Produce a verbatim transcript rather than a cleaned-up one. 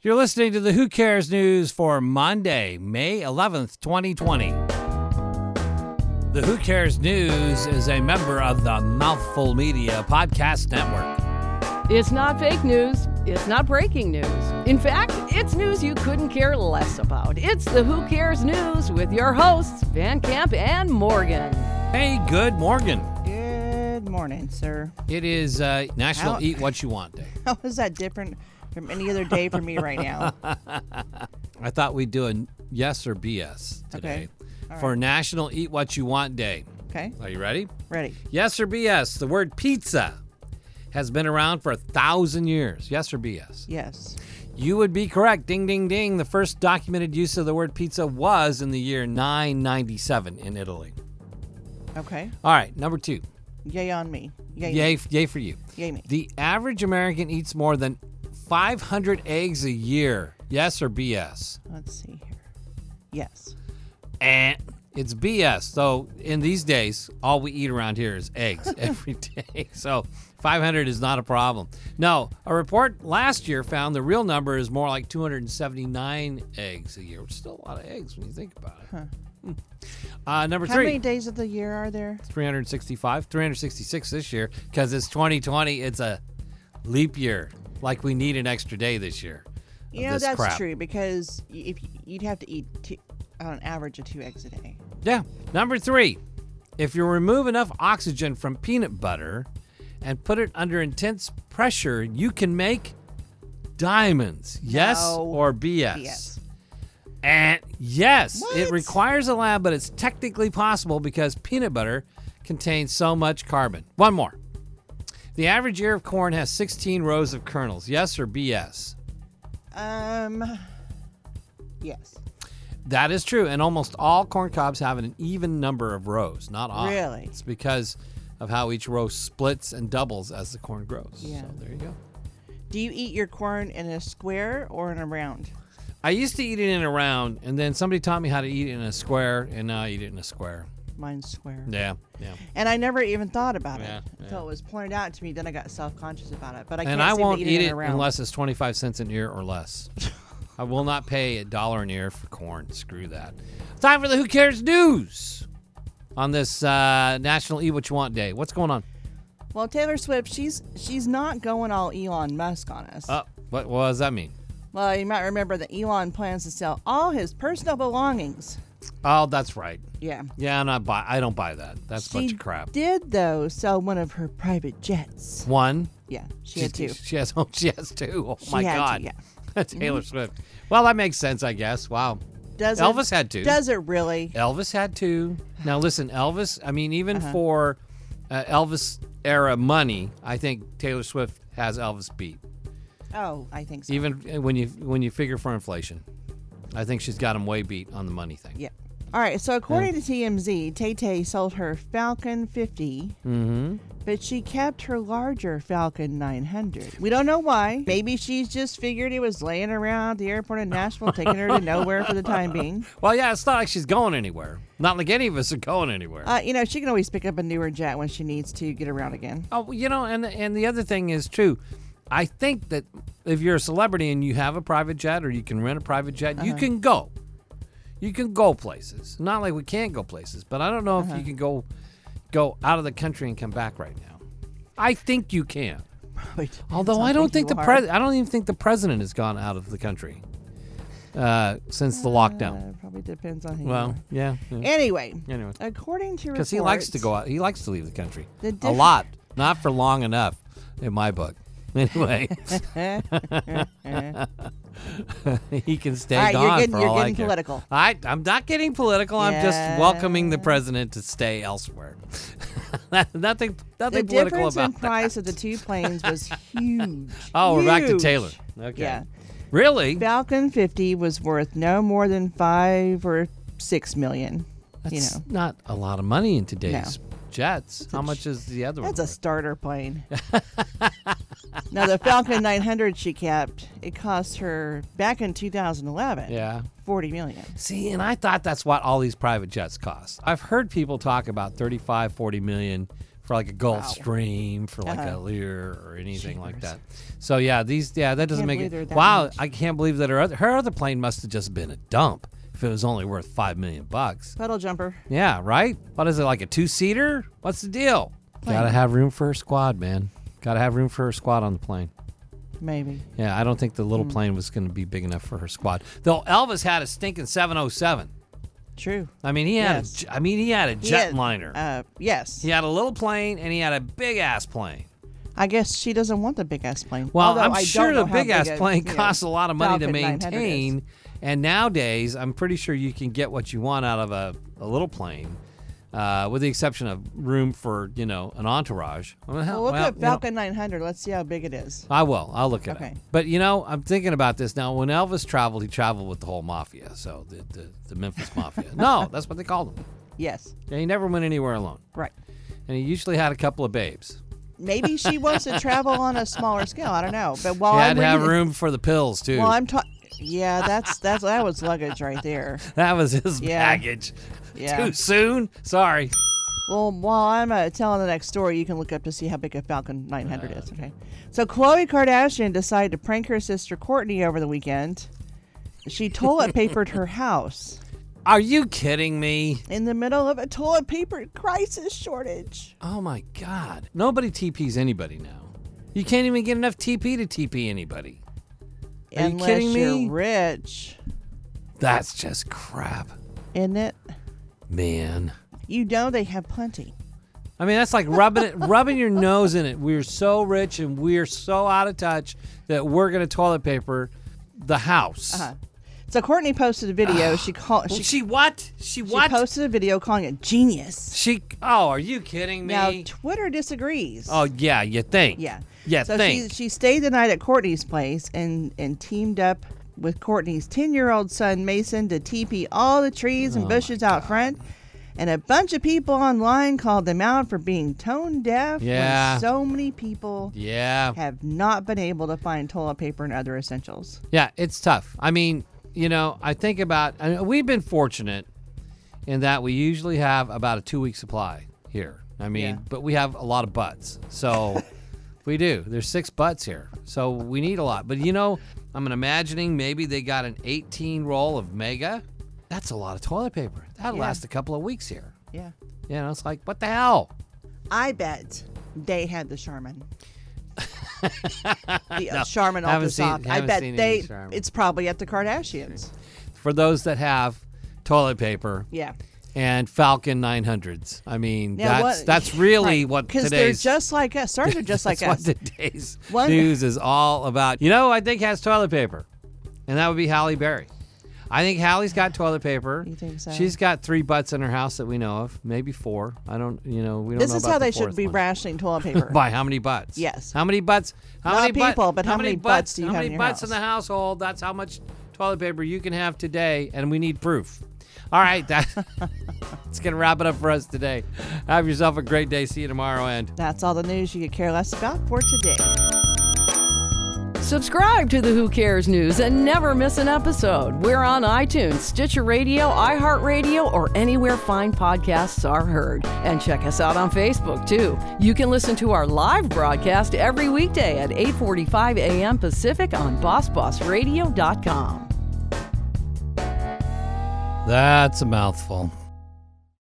You're listening to the Who Cares News for Monday, May eleventh, twenty twenty. The Who Cares News is a member of the Mouthful Media Podcast Network. It's not fake news. It's not breaking news. In fact, it's news you couldn't care less about. It's the Who Cares News with your hosts, Van Camp and Morgan. Hey, good Morgan. Good morning, sir. It is uh, National How- Eat What You Want Day. How is that different from any other day for me right now? I thought we'd do a yes or B S today Okay. All for right. National Eat What You Want Day. Okay, Are you ready? ready. Yes or B S? The word pizza has been around for a thousand years. Yes or B S? Yes. You would be correct. Ding, ding, ding. The first documented use of the word pizza was in the year nine ninety-seven in Italy. Okay. All right, number two. Yay on me. Yay. Yay, yay for you. Yay me. The average American eats more than five hundred eggs a year. Yes or B S? Let's see here. Yes. And it's B S. So in these days, all we eat around here is eggs every day. So five hundred is not a problem. No, a report last year found the real number is more like two hundred seventy-nine eggs a year, which is still a lot of eggs when you think about it. Huh. Uh, number How three. many days of the year are there? three hundred sixty-five, three hundred sixty-six this year because it's twenty twenty. It's a leap year. Like we need an extra day this year. of You know, this that's crap. true because y- if y- you'd have to eat two, on an average of two eggs a day. Yeah. Number three, if you remove enough oxygen from peanut butter and put it under intense pressure, you can make diamonds. Yes No. or B S? B S. And yes, it What? requires a lab, but it's technically possible because peanut butter contains so much carbon. One more. The average ear of corn has sixteen rows of kernels. Yes or B S? Um. Yes. That is true, and almost all corn cobs have an even number of rows, not odd. Really? It's because of how each row splits and doubles as the corn grows. Yeah. So there you go. Do you eat your corn in a square or in a round? I used to eat it in a round, and then somebody taught me how to eat it in a square, and now I eat it in a square. Mine's square. Yeah, yeah. And I never even thought about Yeah, it yeah. until it was pointed out to me. Then I got self-conscious about it. But I and can't I seem won't to eat, eat it, it in a round. unless it's twenty-five cents an ear or less. I will not pay a dollar an ear for corn. Screw that. Time for the Who Cares News on this uh, National Eat What You Want Day. What's going on? Well, Taylor Swift, she's she's not going all Elon Musk on us. Uh, what, what does that mean? Well, you might remember that Elon plans to sell all his personal belongings. Oh, that's right. Yeah. Yeah, I'm not buy. I don't buy that. That's a she bunch of crap. did, though, sell one of her private jets. One. Yeah, she had two. She has. Oh, she has two. Oh She my had God. two, yeah. Taylor Swift. Well, that makes sense, I guess. Wow. Does Elvis it, had two. Does it really? Elvis had two. Now listen, Elvis. I mean, even Uh-huh. for uh, Elvis era money, I think Taylor Swift has Elvis beat. Oh, I think so. Even when you when you figure for inflation, I think she's got him way beat on the money thing. Yeah. All right, so according to T M Z, Tay-Tay sold her Falcon fifty, Mm-hmm. but she kept her larger Falcon nine hundred. We don't know why. Maybe she's just figured it was laying around the airport in Nashville, taking her to nowhere for the time being. Well, yeah, it's not like she's going anywhere. Not like any of us are going anywhere. Uh, you know, she can always pick up a newer jet when she needs to get around again. Oh, you know, and and the other thing is too, I think that if you're a celebrity and you have a private jet or you can rent a private jet, you Uh-huh. can go. You can go places. Not like we can't go places, but I don't know Uh-huh. if you can go go out of the country and come back right now. I think you can. Probably depends Although on I don't who think you the are. pres I don't even think the president has gone out of the country uh, since the lockdown. Uh, probably depends on who Well, you yeah. are. yeah. Anyway, Anyway, according to because reports, he likes to go out. He likes to leave the country The a diff- lot, not for long enough, in my book. Anyway, he can stay All right, gone you're getting, for you're all I getting care. political. I, I'm not getting political. I'm just Yeah. welcoming the president to stay elsewhere. nothing, The nothing political difference about in price of the two planes was huge. Oh, we're back to Huge. Taylor. Okay. Yeah. Really? Falcon fifty was worth no more than five or six million. That's you know, not a lot of money in today's jets. How a much ch- is the other that's a one? starter plane. Now the Falcon nine hundred she kept, it cost her back in two thousand eleven. Yeah. forty million. See, and I thought that's what all these private jets cost. I've heard people talk about thirty-five, forty million for like a Gulfstream, for like Uh-huh. a Lear or anything like Jeepers. that. So yeah, these yeah that doesn't can't make believe they're it. that Wow, much. I can't believe that her other, her other plane must have just been a dump if it was only worth five million bucks. Puddle jumper. Yeah, right. What is it, like a two seater? What's the deal? Plane. Gotta have room for her squad, man. Gotta have room for her squad on the plane. Maybe. Yeah, I don't think the Hmm. little plane was going to be big enough for her squad. Though Elvis had a stinking seven oh seven. True. I mean, he had Yes. a, j- I mean, he had a He had- jetliner. Uh, yes. He had a little plane and he had a big ass plane. I guess she doesn't want the big ass plane. Well, Although I'm I sure don't the know how big ass a, plane you know, costs a lot of money to Falcon nine hundred is. maintain. And nowadays, I'm pretty sure you can get what you want out of a, a little plane, uh, with the exception of room for, you know, an entourage. Well, Well, look well, at you know, Falcon nine hundred. Let's see how big it is. I will. I'll look at Okay. it. But, you know, I'm thinking about this now. When Elvis traveled, he traveled with the whole mafia. So the, the, the Memphis Mafia. No, that's what they called him. Yes. Yeah, he never went anywhere alone. Right. And he usually had a couple of babes. Maybe she wants to travel on a smaller scale. I don't know. But while He had I'm to have reading- room for the pills, too. Well, I'm talking. Yeah, that's that's that was luggage right there. that was his Yeah. baggage. Yeah. Too soon? Sorry. Well, while I'm uh, telling the next story, you can look up to see how big a Falcon nine hundred is. Okay. So Khloe Kardashian decided to prank her sister Kourtney over the weekend. She toilet papered her house Are you kidding me? in the middle of a toilet paper crisis shortage. Oh, my God. Nobody T Ps anybody now. You can't even get enough T P to T P anybody. Are you Unless kidding you're me? rich, That's just crap. isn't it? Man. You know they have plenty. I mean, that's like rubbing it, rubbing your nose in it. We're so rich and we're so out of touch that we're going to toilet paper the house. Uh-huh. So Kourtney posted a video. she called. Well, She, she what? She she what? posted a video calling it genius. She, oh, are you kidding me? Now Twitter disagrees. oh, yeah, you think. Yeah. Yeah, So think. she she stayed the night at Kourtney's place and and teamed up with Kourtney's ten-year-old son Mason to T P all the trees and Oh, bushes my out God. front. And a bunch of people online called them out for being tone deaf. when Yeah. so many people Yeah. have not been able to find toilet paper and other essentials. Yeah, it's tough. I mean, you know, I think about, I mean, we've been fortunate in that we usually have about a two week supply here. I mean, Yeah. but we have a lot of butts. So we do. There's six butts here. So we need a lot. But, you know, I'm imagining maybe they got an eighteen roll of Mega. That's a lot of toilet paper. That'll Yeah. last a couple of weeks here. Yeah. You know, it's like, what the hell? I bet they had the Charmin. the uh, No, Charmin haven't Ultra seen- Soft. I haven't bet seen any they. Charmin. It's probably at the Kardashians. For those that have toilet paper Yeah. and Falcon nine hundreds. I mean, Now, that's what- that's really right, what Because they're today's just like us. Stars are just like that's us. what today's One- news is all about. You know, who I think has toilet paper, and that would be Halle Berry. I think Hallie's got toilet paper. You think so? She's got three butts in her house that we know of, maybe four. I don't, you know, we don't This know is about how the they should fourth be one. rationing toilet paper. By how many butts? Yes. How many butts? How Not many people, but how many butts do you how have many in your butts house? in the household? That's how much toilet paper you can have today, and we need proof. All right, that, that's gonna wrap it up for us today. Have yourself a great day. See you tomorrow, and. That's all the news you could care less about for today. Subscribe to the Who Cares News and never miss an episode. We're on iTunes, Stitcher Radio, iHeartRadio, or anywhere fine podcasts are heard. And check us out on Facebook, too. You can listen to our live broadcast every weekday at eight forty-five a.m. Pacific on boss boss radio dot com. That's a mouthful.